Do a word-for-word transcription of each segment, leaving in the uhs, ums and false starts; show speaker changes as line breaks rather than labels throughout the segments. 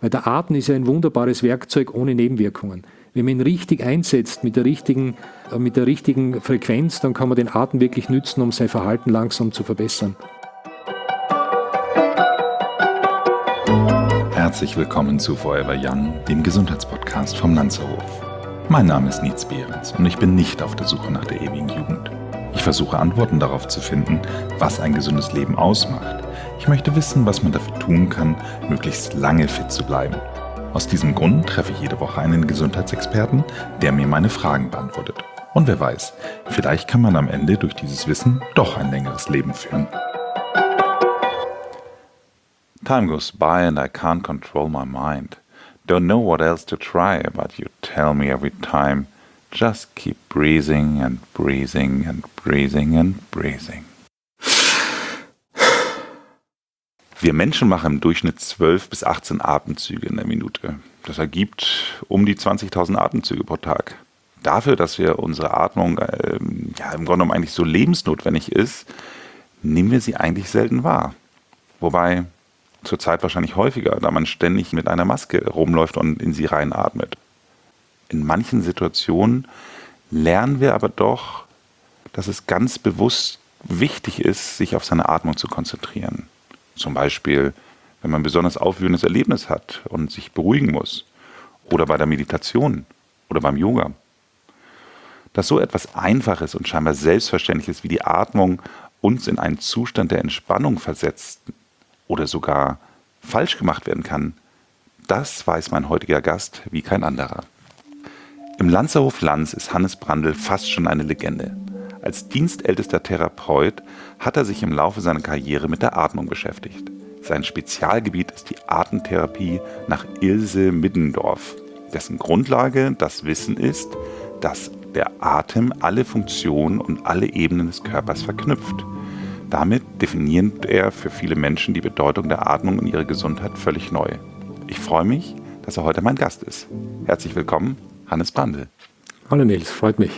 Weil der Atem ist ja ein wunderbares Werkzeug ohne Nebenwirkungen. Wenn man ihn richtig einsetzt, mit der richtigen, äh, mit der richtigen Frequenz, dann kann man den Atem wirklich nützen, um sein Verhalten langsam zu verbessern.
Herzlich willkommen zu Forever Young, dem Gesundheitspodcast vom Lanzerhof. Mein Name ist Nietz Behrens und ich bin nicht auf der Suche nach der ewigen Jugend. Ich versuche Antworten darauf zu finden, was ein gesundes Leben ausmacht. Ich möchte wissen, was man dafür tun kann, möglichst lange fit zu bleiben. Aus diesem Grund treffe ich jede Woche einen Gesundheitsexperten, der mir meine Fragen beantwortet. Und wer weiß, vielleicht kann man am Ende durch dieses Wissen doch ein längeres Leben führen. Time goes by and I can't control my mind. Don't know what else to try, but you tell me every time, just keep breathing and breathing and breathing and breathing. Wir Menschen machen im Durchschnitt zwölf bis achtzehn Atemzüge in der Minute. Das ergibt um die zwanzigtausend Atemzüge pro Tag. Dafür, dass wir unsere Atmung äh, ja, im Grunde genommen eigentlich so lebensnotwendig ist, nehmen wir sie eigentlich selten wahr. Wobei zurzeit wahrscheinlich häufiger, da man ständig mit einer Maske rumläuft und in sie reinatmet. In manchen Situationen lernen wir aber doch, dass es ganz bewusst wichtig ist, sich auf seine Atmung zu konzentrieren. Zum Beispiel, wenn man ein besonders aufwühlendes Erlebnis hat und sich beruhigen muss. Oder bei der Meditation oder beim Yoga. Dass so etwas Einfaches und scheinbar Selbstverständliches wie die Atmung uns in einen Zustand der Entspannung versetzt oder sogar falsch gemacht werden kann, das weiß mein heutiger Gast wie kein anderer. Im Lanzerhof Lanz ist Hannes Brandl fast schon eine Legende. Als dienstältester Therapeut hat er sich im Laufe seiner Karriere mit der Atmung beschäftigt. Sein Spezialgebiet ist die Atemtherapie nach Ilse Middendorf, dessen Grundlage das Wissen ist, dass der Atem alle Funktionen und alle Ebenen des Körpers verknüpft. Damit definiert er für viele Menschen die Bedeutung der Atmung und ihre Gesundheit völlig neu. Ich freue mich, dass er heute mein Gast ist. Herzlich willkommen, Hannes Brandl.
Hallo Nils, freut mich.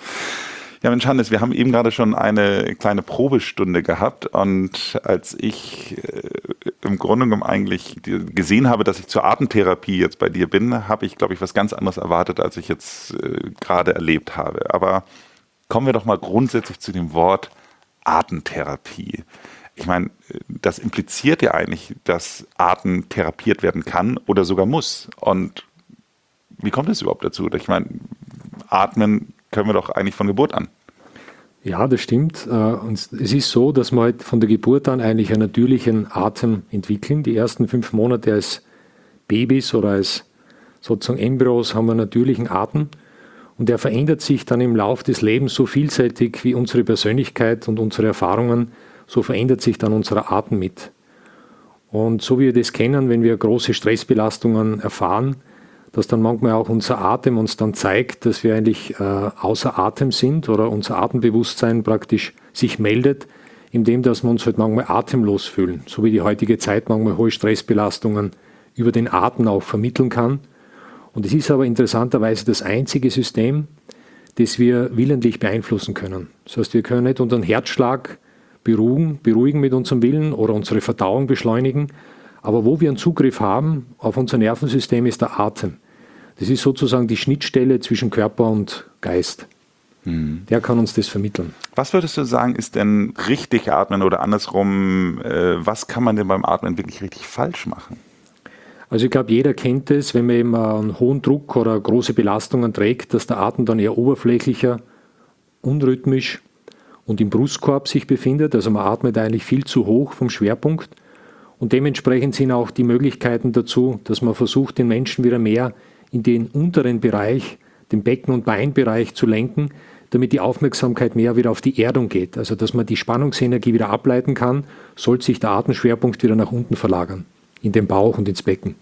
Ja Mensch Hannes, wir haben eben gerade schon eine kleine Probestunde gehabt und als ich äh, im Grunde genommen eigentlich gesehen habe, dass ich zur Atemtherapie jetzt bei dir bin, habe ich, glaube ich, was ganz anderes erwartet, als ich jetzt äh, gerade erlebt habe. Aber kommen wir doch mal grundsätzlich zu dem Wort Atemtherapie. Ich meine, das impliziert ja eigentlich, dass Atem therapiert werden kann oder sogar muss. Und wie kommt es überhaupt dazu? Ich meine, atmen können wir doch eigentlich von Geburt an.
Ja, das stimmt. Und es ist so, dass wir halt von der Geburt an eigentlich einen natürlichen Atem entwickeln. Die ersten fünf Monate als Babys oder als sozusagen Embryos haben wir einen natürlichen Atem. Und der verändert sich dann im Lauf des Lebens so vielseitig wie unsere Persönlichkeit und unsere Erfahrungen, so verändert sich dann unser Atem mit. Und so wie wir das kennen, wenn wir große Stressbelastungen erfahren, dass dann manchmal auch unser Atem uns dann zeigt, dass wir eigentlich äh, außer Atem sind oder unser Atembewusstsein praktisch sich meldet, indem dass wir uns halt manchmal atemlos fühlen, so wie die heutige Zeit manchmal hohe Stressbelastungen über den Atem auch vermitteln kann. Und es ist aber interessanterweise das einzige System, das wir willentlich beeinflussen können. Das heißt, wir können nicht unseren Herzschlag beruhigen, beruhigen mit unserem Willen oder unsere Verdauung beschleunigen, aber wo wir einen Zugriff haben auf unser Nervensystem ist der Atem. Das ist sozusagen die Schnittstelle zwischen Körper und Geist. Mhm. Der kann uns das vermitteln.
Was würdest du sagen, ist denn richtig atmen oder andersrum, äh, was kann man denn beim Atmen wirklich richtig falsch machen?
Also ich glaube, jeder kennt es, wenn man eben einen hohen Druck oder große Belastungen trägt, dass der Atem dann eher oberflächlicher, unrhythmisch und im Brustkorb sich befindet. Also man atmet eigentlich viel zu hoch vom Schwerpunkt. Und dementsprechend sind auch die Möglichkeiten dazu, dass man versucht, den Menschen wieder mehr in den unteren Bereich, den Becken- und Beinbereich zu lenken, damit die Aufmerksamkeit mehr wieder auf die Erdung geht. Also dass man die Spannungsenergie wieder ableiten kann, sollte sich der Atemschwerpunkt wieder nach unten verlagern, in den Bauch und ins Becken.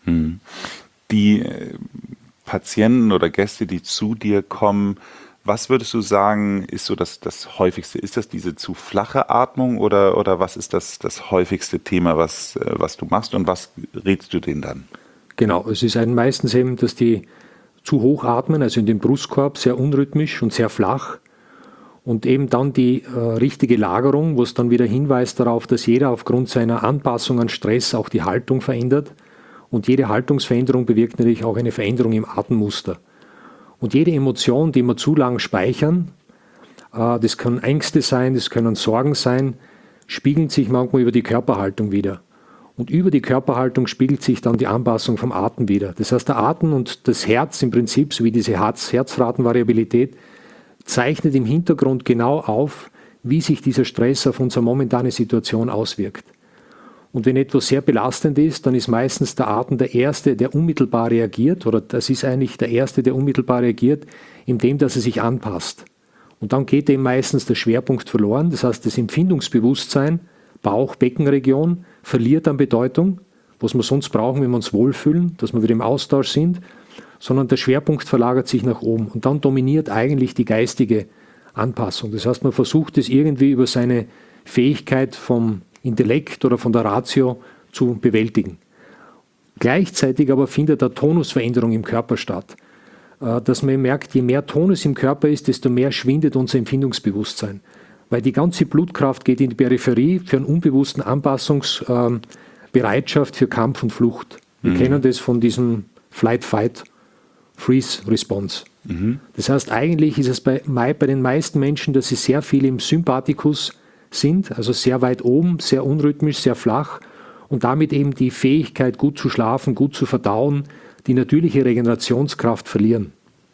Die Patienten oder Gäste, die zu dir kommen, was würdest du sagen, ist so das, das häufigste? Ist das diese zu flache Atmung oder, oder was ist das, das häufigste Thema, was, was du machst und was rätst du denen dann?
Genau, es ist meistens eben, dass die zu hoch atmen, also in den Brustkorb, sehr unrhythmisch und sehr flach. Und eben dann die äh, richtige Lagerung, wo es dann wieder hinweist darauf, dass jeder aufgrund seiner Anpassung an Stress auch die Haltung verändert. Und jede Haltungsveränderung bewirkt natürlich auch eine Veränderung im Atemmuster. Und jede Emotion, die wir zu lang speichern, äh, das können Ängste sein, das können Sorgen sein, spiegelt sich manchmal über die Körperhaltung wieder. Und über die Körperhaltung spiegelt sich dann die Anpassung vom Atem wieder. Das heißt, der Atem und das Herz im Prinzip, sowie diese Herz Herzratenvariabilität, zeichnet im Hintergrund genau auf, wie sich dieser Stress auf unsere momentane Situation auswirkt. Und wenn etwas sehr belastend ist, dann ist meistens der Atem der Erste, der unmittelbar reagiert, oder das ist eigentlich der Erste, der unmittelbar reagiert, indem dass er sich anpasst. Und dann geht eben meistens der Schwerpunkt verloren, das heißt, das Empfindungsbewusstsein, Bauch-, Beckenregion, verliert an Bedeutung, was wir sonst brauchen, wenn wir uns wohlfühlen, dass wir wieder im Austausch sind, sondern der Schwerpunkt verlagert sich nach oben und dann dominiert eigentlich die geistige Anpassung. Das heißt, man versucht es irgendwie über seine Fähigkeit vom Intellekt oder von der Ratio zu bewältigen. Gleichzeitig aber findet eine Tonusveränderung im Körper statt, dass man merkt, je mehr Tonus im Körper ist, desto mehr schwindet unser Empfindungsbewusstsein. Weil die ganze Blutkraft geht in die Peripherie für einen unbewussten Anpassungsbereitschaft für Kampf und Flucht. Wir mhm. kennen das von diesem Flight-Fight-Freeze-Response. Mhm. Das heißt, eigentlich ist es bei, bei den meisten Menschen, dass sie sehr viel im Sympathikus sind, also sehr weit oben, sehr unrhythmisch, sehr flach und damit eben die Fähigkeit, gut zu schlafen, gut zu verdauen, die natürliche Regenerationskraft verlieren.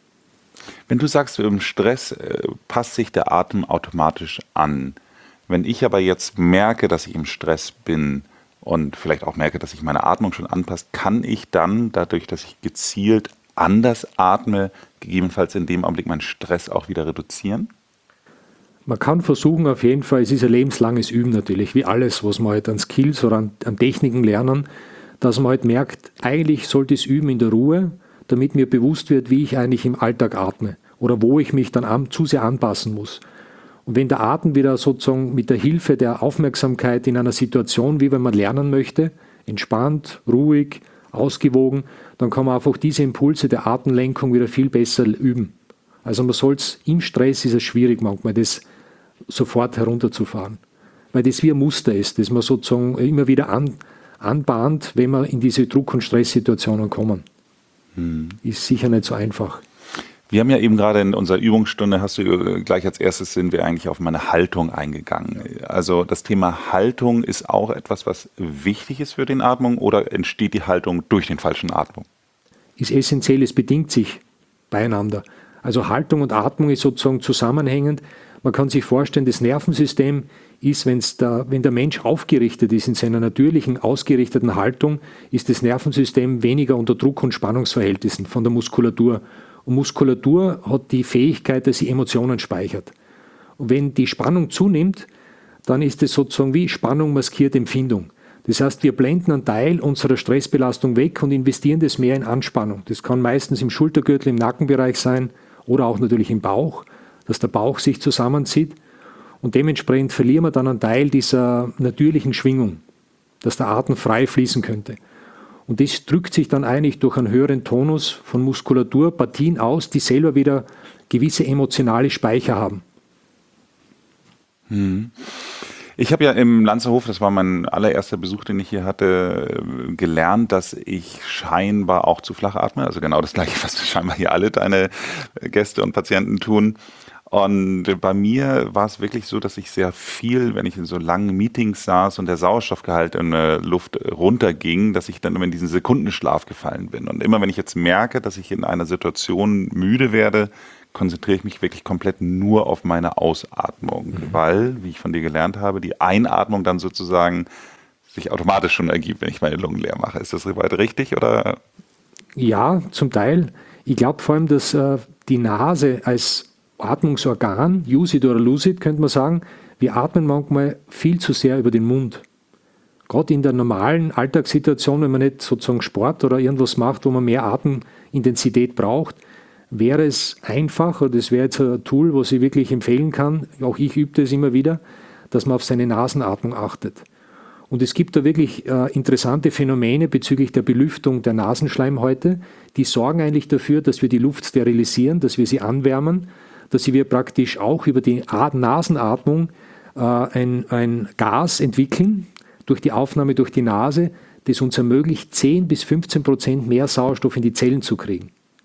Wenn du sagst, im Stress äh, passt sich der Atem automatisch an. Wenn ich aber jetzt merke, dass ich im Stress bin und vielleicht auch merke, dass sich meine Atmung schon anpasst, kann ich dann, dadurch, dass ich gezielt anders atme, gegebenenfalls in dem Augenblick meinen Stress auch wieder reduzieren?
Man kann versuchen, auf jeden Fall, es ist ein lebenslanges Üben natürlich, wie alles, was man halt an Skills oder an, an Techniken lernen, dass man halt merkt, eigentlich sollte es üben in der Ruhe, damit mir bewusst wird, wie ich eigentlich im Alltag atme oder wo ich mich dann an, zu sehr anpassen muss. Und wenn der Atem wieder sozusagen mit der Hilfe der Aufmerksamkeit in einer Situation, wie wenn man lernen möchte, entspannt, ruhig, ausgewogen, dann kann man einfach diese Impulse der Atemlenkung wieder viel besser üben. Also man soll es, im Stress ist es schwierig manchmal, das sofort herunterzufahren. Weil das wie ein Muster ist, das man sozusagen immer wieder an, anbahnt, wenn wir in diese Druck- und Stresssituationen kommen. Hm. Ist sicher nicht so einfach.
Wir haben ja eben gerade in unserer Übungsstunde, hast du gleich als erstes sind wir eigentlich auf meine Haltung eingegangen. Also das Thema Haltung ist auch etwas, was wichtig ist für den Atmung oder entsteht die Haltung durch den falschen Atmung?
Ist essentiell, es bedingt sich beieinander. Also Haltung und Atmung ist sozusagen zusammenhängend. Man kann sich vorstellen, das Nervensystem ist, wenn's da, wenn der Mensch aufgerichtet ist in seiner natürlichen, ausgerichteten Haltung, ist das Nervensystem weniger unter Druck- und Spannungsverhältnissen von der Muskulatur. Und Muskulatur hat die Fähigkeit, dass sie Emotionen speichert. Und wenn die Spannung zunimmt, dann ist es sozusagen wie Spannung maskiert Empfindung. Das heißt, wir blenden einen Teil unserer Stressbelastung weg und investieren das mehr in Anspannung. Das kann meistens im Schultergürtel, im Nackenbereich sein oder auch natürlich im Bauch, dass der Bauch sich zusammenzieht. Und dementsprechend verlieren wir dann einen Teil dieser natürlichen Schwingung, dass der Atem frei fließen könnte. Und das drückt sich dann eigentlich durch einen höheren Tonus von Muskulatur, Partien aus, die selber wieder gewisse emotionale Speicher haben.
Hm. Ich habe ja im Lanzerhof, das war mein allererster Besuch, den ich hier hatte, gelernt, dass ich scheinbar auch zu flach atme. Also genau das Gleiche, was scheinbar hier alle deine Gäste und Patienten tun. Und bei mir war es wirklich so, dass ich sehr viel, wenn ich in so langen Meetings saß und der Sauerstoffgehalt in der Luft runterging, dass ich dann immer in diesen Sekundenschlaf gefallen bin. Und immer wenn ich jetzt merke, dass ich in einer Situation müde werde, konzentriere ich mich wirklich komplett nur auf meine Ausatmung. Mhm. Weil, wie ich von dir gelernt habe, die Einatmung dann sozusagen sich automatisch schon ergibt, wenn ich meine Lungen leer mache. Ist das soweit richtig, oder?
Ja, zum Teil. Ich glaube vor allem, dass äh, die Nase als Atmungsorgan, use it or lose it, könnte man sagen, wir atmen manchmal viel zu sehr über den Mund. Gerade in der normalen Alltagssituation, wenn man nicht sozusagen Sport oder irgendwas macht, wo man mehr Atemintensität braucht, wäre es einfach, oder das wäre jetzt ein Tool, was ich wirklich empfehlen kann, auch ich übe das immer wieder, dass man auf seine Nasenatmung achtet. Und es gibt da wirklich äh, interessante Phänomene bezüglich der Belüftung der Nasenschleimhäute, die sorgen eigentlich dafür, dass wir die Luft sterilisieren, dass wir sie anwärmen, dass wir praktisch auch über die Nasenatmung äh, ein, ein Gas entwickeln, durch die Aufnahme durch die Nase, das uns ermöglicht, zehn bis fünfzehn Prozent mehr Sauerstoff in die Zellen zu kriegen.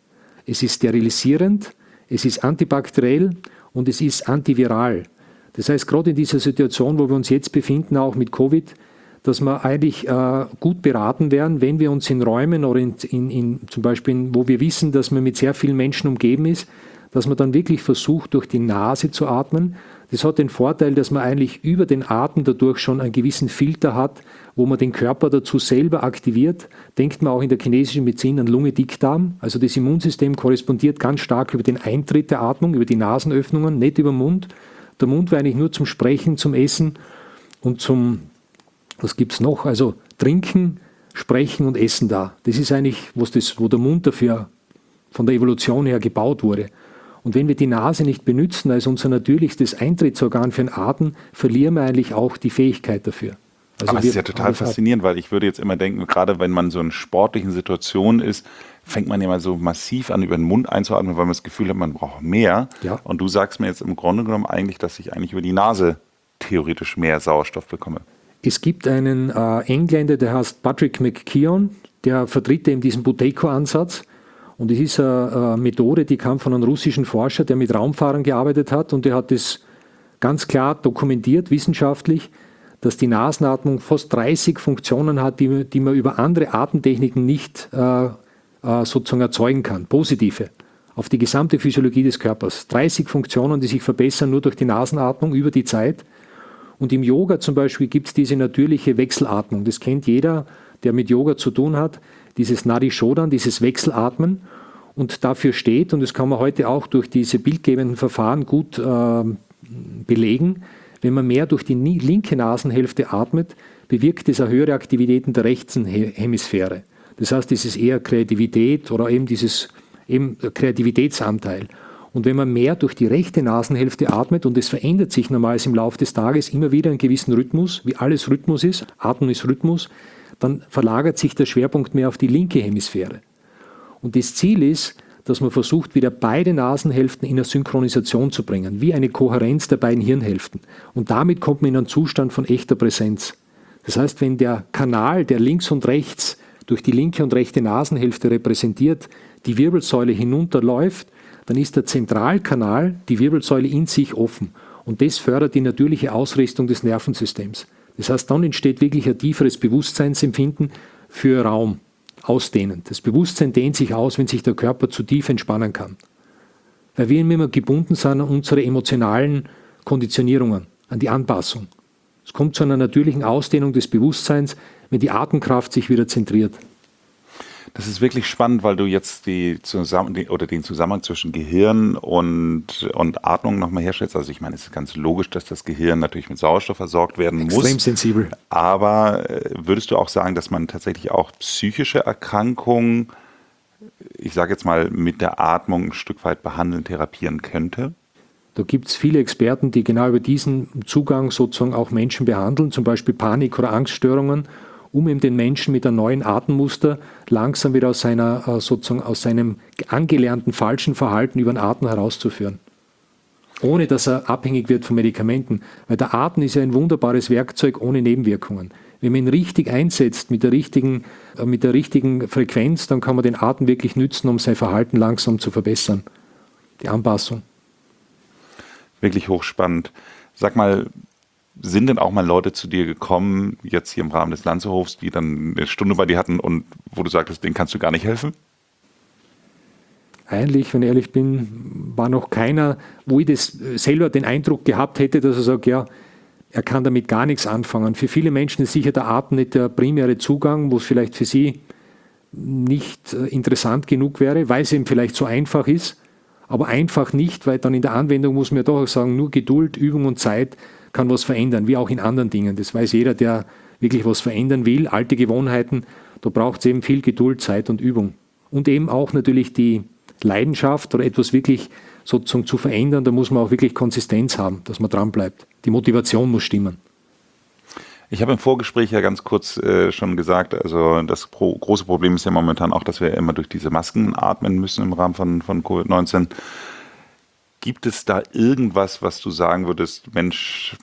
Es ist sterilisierend, es ist antibakteriell und es ist antiviral. Das heißt, gerade in dieser Situation, wo wir uns jetzt befinden, auch mit Covid, dass wir eigentlich äh, gut beraten werden, wenn wir uns in Räumen oder in, in, in, zum Beispiel, wo wir wissen, dass man mit sehr vielen Menschen umgeben ist, dass man dann wirklich versucht, durch die Nase zu atmen. Das hat den Vorteil, dass man eigentlich über den Atem dadurch schon einen gewissen Filter hat, wo man den Körper dazu selber aktiviert. Denkt man auch in der chinesischen Medizin an Lunge-Dickdarm. Also das Immunsystem korrespondiert ganz stark über den Eintritt der Atmung, über die Nasenöffnungen, nicht über den Mund. Der Mund war eigentlich nur zum Sprechen, zum Essen und zum, was gibt es noch? Also Trinken, Sprechen und Essen da. Das ist eigentlich, was das, wo der Mund dafür von der Evolution her gebaut wurde. Und wenn wir die Nase nicht benutzen als unser natürlichstes Eintrittsorgan für den Atem, verlieren wir eigentlich auch die Fähigkeit dafür. Also
aber es ist ja total faszinierend, weil ich würde jetzt immer denken, gerade wenn man so in sportlichen Situationen ist, fängt man ja mal so massiv an, über den Mund einzuatmen, weil man das Gefühl hat, man braucht mehr.
Ja.
Und du sagst mir jetzt im Grunde genommen eigentlich, dass ich eigentlich über die Nase theoretisch mehr Sauerstoff bekomme.
Es gibt einen äh, Engländer, der heißt Patrick McKeown, der vertritt eben diesen Buteco-Ansatz. Und es ist eine, eine Methode, die kam von einem russischen Forscher, der mit Raumfahrern gearbeitet hat. Und der hat das ganz klar dokumentiert, wissenschaftlich, dass die Nasenatmung fast dreißig Funktionen hat, die, die man über andere Atemtechniken nicht äh, äh, sozusagen erzeugen kann. Positive. Auf die gesamte Physiologie des Körpers. dreißig Funktionen, die sich verbessern nur durch die Nasenatmung über die Zeit. Und im Yoga zum Beispiel gibt es diese natürliche Wechselatmung. Das kennt jeder, der mit Yoga zu tun hat. Dieses Nadi Shodhan, dieses Wechselatmen. Und dafür steht, und das kann man heute auch durch diese bildgebenden Verfahren gut äh, belegen, wenn man mehr durch die linke Nasenhälfte atmet, bewirkt es eine höhere Aktivität in der rechten Hemisphäre. Das heißt, es ist eher Kreativität oder eben dieses eben Kreativitätsanteil. Und wenn man mehr durch die rechte Nasenhälfte atmet, und es verändert sich normalerweise im Laufe des Tages immer wieder einen gewissen Rhythmus, wie alles Rhythmus ist, Atmen ist Rhythmus, dann verlagert sich der Schwerpunkt mehr auf die linke Hemisphäre. Und das Ziel ist, dass man versucht, wieder beide Nasenhälften in eine Synchronisation zu bringen, wie eine Kohärenz der beiden Hirnhälften. Und damit kommt man in einen Zustand von echter Präsenz. Das heißt, wenn der Kanal, der links und rechts durch die linke und rechte Nasenhälfte repräsentiert, die Wirbelsäule hinunterläuft, dann ist der Zentralkanal, die Wirbelsäule in sich offen. Und das fördert die natürliche Ausrichtung des Nervensystems. Das heißt, dann entsteht wirklich ein tieferes Bewusstseinsempfinden für Raum, ausdehnen. Das Bewusstsein dehnt sich aus, wenn sich der Körper zu tief entspannen kann. Weil wir immer gebunden sind an unsere emotionalen Konditionierungen, an die Anpassung. Es kommt zu einer natürlichen Ausdehnung des Bewusstseins, wenn die Atemkraft sich wieder zentriert.
Das ist wirklich spannend, weil du jetzt die zusammen, die, oder den Zusammenhang zwischen Gehirn und, und Atmung nochmal herstellst. Also ich meine, es ist ganz logisch, dass das Gehirn natürlich mit Sauerstoff versorgt werden muss.
Extrem sensibel.
Aber würdest du auch sagen, dass man tatsächlich auch psychische Erkrankungen, ich sage jetzt mal, mit der Atmung ein Stück weit behandeln, therapieren könnte?
Da gibt es viele Experten, die genau über diesen Zugang sozusagen auch Menschen behandeln, zum Beispiel Panik- oder Angststörungen, um eben den Menschen mit einem neuen Atemmuster langsam wieder aus, seiner, sozusagen aus seinem angelernten falschen Verhalten über den Atem herauszuführen. Ohne dass er abhängig wird von Medikamenten. Weil der Atem ist ja ein wunderbares Werkzeug ohne Nebenwirkungen. Wenn man ihn richtig einsetzt, mit der richtigen, mit der richtigen Frequenz, dann kann man den Atem wirklich nützen, um sein Verhalten langsam zu verbessern. Die Anpassung.
Wirklich hochspannend. Sag mal, sind denn auch mal Leute zu dir gekommen, jetzt hier im Rahmen des Lanzehofs, die dann eine Stunde bei dir hatten und wo du sagtest, denen kannst du gar nicht helfen?
Eigentlich, wenn ich ehrlich bin, war noch keiner, wo ich das selber den Eindruck gehabt hätte, dass er sagt, ja, er kann damit gar nichts anfangen. Für viele Menschen ist sicher der Atem nicht der primäre Zugang, wo es vielleicht für sie nicht interessant genug wäre, weil es eben vielleicht so einfach ist, aber einfach nicht, weil dann in der Anwendung muss man ja doch auch sagen, nur Geduld, Übung und Zeit kann was verändern, wie auch in anderen Dingen. Das weiß jeder, der wirklich was verändern will, alte Gewohnheiten, da braucht es eben viel Geduld, Zeit und Übung. Und eben auch natürlich die Leidenschaft oder etwas wirklich sozusagen zu verändern, da muss man auch wirklich Konsistenz haben, dass man dran bleibt. Die Motivation muss stimmen.
Ich habe im Vorgespräch ja ganz kurz äh, schon gesagt, also das pro, große Problem ist ja momentan auch, dass wir immer durch diese Masken atmen müssen im Rahmen von, von Covid neunzehn. Gibt es da irgendwas, was du sagen würdest, Mensch,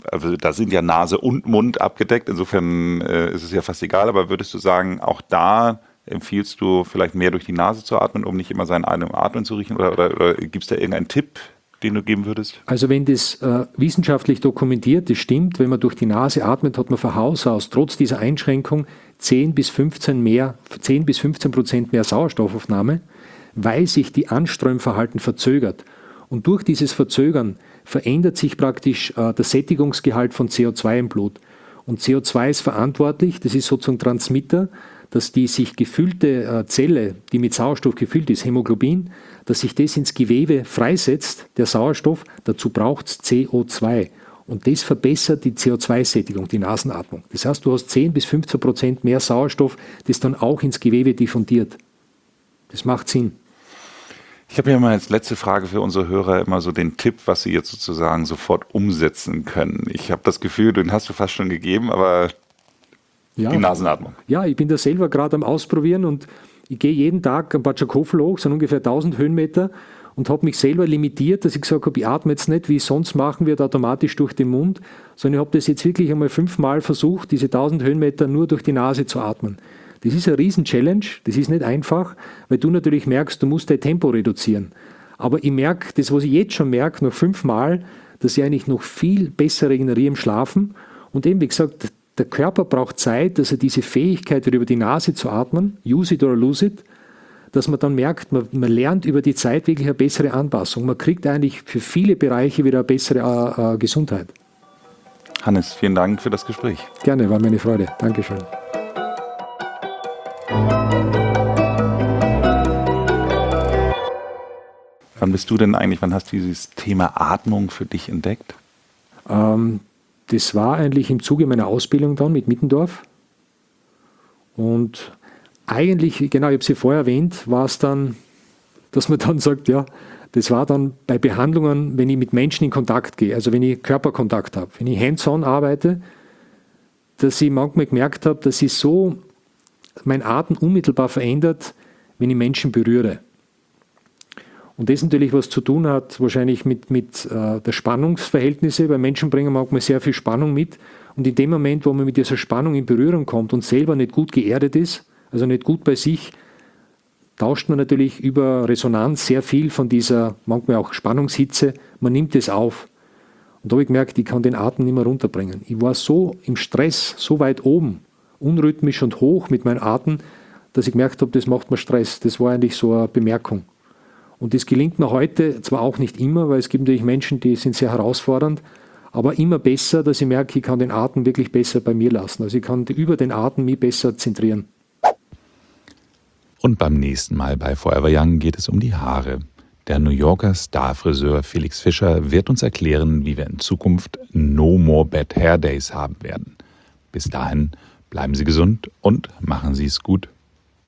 also da sind ja Nase und Mund abgedeckt, insofern äh, ist es ja fast egal, aber würdest du sagen, auch da empfiehlst du vielleicht mehr durch die Nase zu atmen, um nicht immer seinen Atem atmen zu riechen? Oder, oder, oder gibt es da irgendeinen Tipp, den du geben würdest?
Also wenn das äh, wissenschaftlich dokumentiert, das stimmt, wenn man durch die Nase atmet, hat man von Haus aus trotz dieser Einschränkung zehn bis fünfzehn Prozent mehr Sauerstoffaufnahme, weil sich die Anströmverhalten verzögert. Und durch dieses Verzögern verändert sich praktisch äh, der Sättigungsgehalt von C O zwei im Blut. Und C O zwei ist verantwortlich, das ist sozusagen Transmitter, dass die sich gefüllte äh, Zelle, die mit Sauerstoff gefüllt ist, Hämoglobin, dass sich das ins Gewebe freisetzt, der Sauerstoff, dazu braucht es C O zwei. Und das verbessert die C O zwei Sättigung, die Nasenatmung. Das heißt, du hast zehn bis fünfzehn Prozent mehr Sauerstoff, das dann auch ins Gewebe diffundiert. Das macht Sinn.
Ich habe ja mal als letzte Frage für unsere Hörer immer so den Tipp, was sie jetzt sozusagen sofort umsetzen können. Ich habe das Gefühl, den hast du fast schon gegeben, aber
ja,
die Nasenatmung.
Ja, ich bin da selber gerade am Ausprobieren und ich gehe jeden Tag am Batschakofel hoch, sind ungefähr tausend Höhenmeter und habe mich selber limitiert, dass ich gesagt habe, ich atme jetzt nicht, wie ich sonst machen würde, automatisch durch den Mund, sondern ich habe das jetzt wirklich einmal fünfmal versucht, diese tausend Höhenmeter nur durch die Nase zu atmen. Das ist eine Riesen-Challenge, das ist nicht einfach, weil du natürlich merkst, du musst dein Tempo reduzieren. Aber ich merke, das, was ich jetzt schon merke, nach fünfmal, dass ich eigentlich noch viel besser regeneriere im Schlafen. Und eben, wie gesagt, der Körper braucht Zeit, dass er diese Fähigkeit über die Nase zu atmen, use it or lose it, dass man dann merkt, man, man lernt über die Zeit wirklich eine bessere Anpassung. Man kriegt eigentlich für viele Bereiche wieder eine bessere äh, äh, Gesundheit.
Hannes, vielen Dank für das Gespräch.
Gerne, war mir eine Freude. Dankeschön.
Wann bist du denn eigentlich, wann hast du dieses Thema Atmung für dich entdeckt?
Ähm, das war eigentlich im Zuge meiner Ausbildung dann mit Mittendorf. Und eigentlich, genau, ich habe sie vorher erwähnt, war es dann, dass man dann sagt, ja, das war dann bei Behandlungen, wenn ich mit Menschen in Kontakt gehe, also wenn ich Körperkontakt habe, wenn ich hands-on arbeite, dass ich manchmal gemerkt habe, dass ich so mein Atem unmittelbar verändert, wenn ich Menschen berühre. Und das natürlich was zu tun hat, wahrscheinlich mit, mit äh, der Spannungsverhältnisse, weil Menschen bringen manchmal sehr viel Spannung mit. Und in dem Moment, wo man mit dieser Spannung in Berührung kommt und selber nicht gut geerdet ist, also nicht gut bei sich, tauscht man natürlich über Resonanz sehr viel von dieser, manchmal auch Spannungshitze, man nimmt es auf. Und da habe ich gemerkt, ich kann den Atem nicht mehr runterbringen. Ich war so im Stress, so weit oben, unrhythmisch und hoch mit meinem Atem, dass ich gemerkt habe, das macht mir Stress. Das war eigentlich so eine Bemerkung. Und das gelingt mir heute zwar auch nicht immer, weil es gibt natürlich Menschen, die sind sehr herausfordernd, aber immer besser, dass ich merke, ich kann den Atem wirklich besser bei mir lassen. Also ich kann über den Atem mich besser zentrieren.
Und beim nächsten Mal bei Forever Young geht es um die Haare. Der New Yorker Starfriseur Felix Fischer wird uns erklären, wie wir in Zukunft No More Bad Hair Days haben werden. Bis dahin bleiben Sie gesund und machen Sie es gut.